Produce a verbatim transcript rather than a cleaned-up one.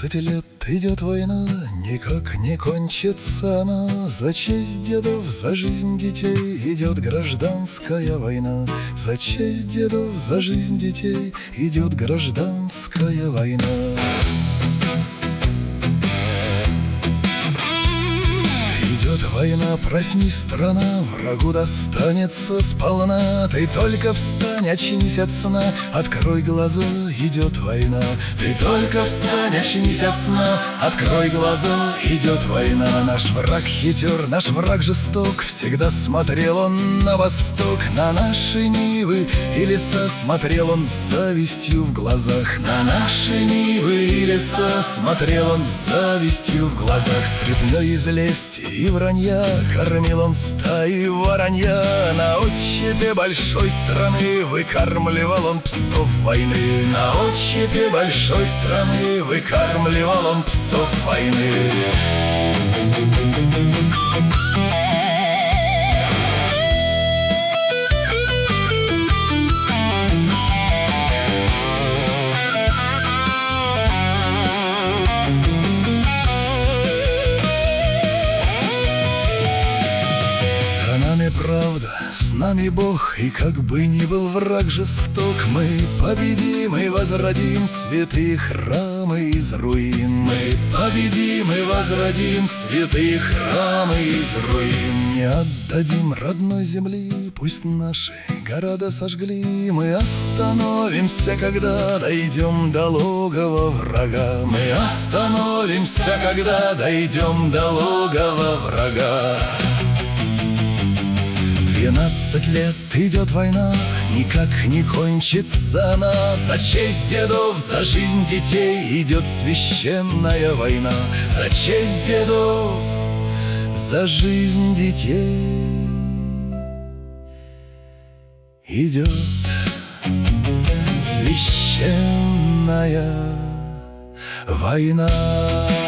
Двенадцать лет идет война, никак не кончится она. За честь дедов, за жизнь детей идет гражданская война. За честь дедов, за жизнь детей идет гражданская война. Идет война, проснись, страна, врагу достанется сполна. Ты только встань, очнись от сна, открой глаза, идет война. Ты только встань, очнись от сна, открой глаза, идет война. Наш враг хитер, наш враг жесток, всегда смотрел он на восток. На наши нивы и леса смотрел он с завистью в глазах. На наши нивы и леса смотрел он с завистью в глазах. Стряпнёй из лести и вранья кормил он стаи воронья. На отщепе большой страны выкармливал он псов войны. На отщепе большой страны выкармливал он псов войны. Правда, с нами Бог, и как бы ни был враг жесток, мы победим и возродим святые храмы из руин. Мы победим и возродим святые храмы из руин. Не отдадим родной земли, пусть наши города сожгли. Мы остановимся, когда дойдем до логова врага. Мы остановимся, когда дойдем до логова врага. Двенадцать лет идет война, никак не кончится она. За честь дедов, за жизнь детей идет священная война. За честь дедов, за жизнь детей идет священная война.